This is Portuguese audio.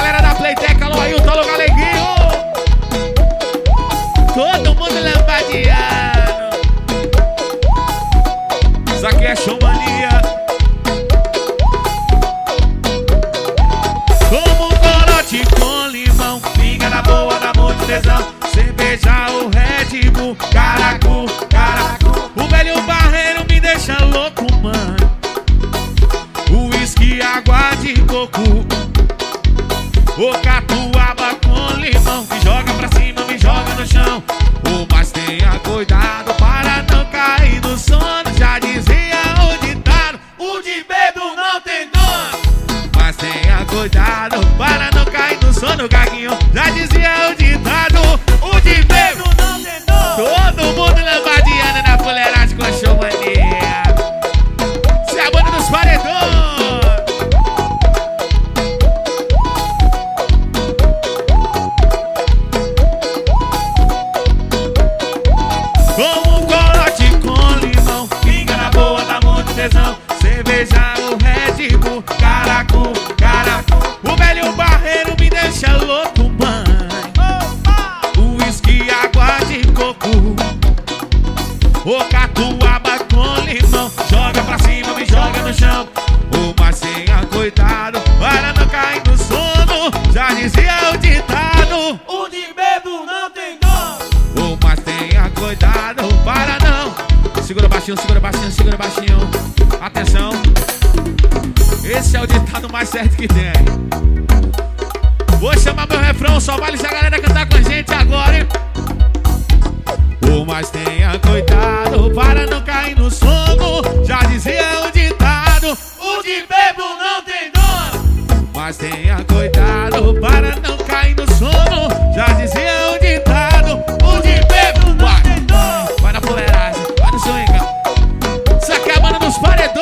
galera da Playtech, alô Ailton, alô Galeguinho. Todo mundo lambadeando. Isso aqui é showmania. Como um corote com limão, pinga na boa, dá muito tesão. Cerveja o Red Bull, caracu, caracu. O velho barreiro me deixa louco, mano. Uísque, água de coco, o catuaba com limão. Me joga pra cima, me joga no chão. Mas tenha cuidado para não cair no sono. Já dizia o ditado, o de bebo não tem dono. Mas tenha cuidado para não cair no sono, Gaguinho. Já dizia o ditado, o de bebo não tem dono. Todo mundo lambadeando na fuleiragem com a showmania. Se é a banda dos paredões. Como um corote com limão, pinga na boa, dá muito tesão. Cerveja o Red Bull, caracu, caracu. O velho barreiro me deixa louco, mãe. Uísque, água de coco, o catuaba com limão. Joga pra cima, me joga no chão. Mas tenha cuidado para não cair no sono. Já dizia o ditado, o de bebo não tem dono. Mas tenha cuidado para não. Segura baixinho, segura baixinho, segura baixinho. Atenção, esse é o ditado mais certo que tem. Vou chamar meu refrão, só vale se a galera cantar com a gente agora, hein? Mas tenha cuidado para não cair no sono. Já dizia o ditado, o de bebo não tem dono. Mas tenha cuidado para não cair no sono. Já dizia o ditado, o de bebo não tem dono. Vai na fuleiragem, vai no swing. Isso aqui é a banda dos paredões.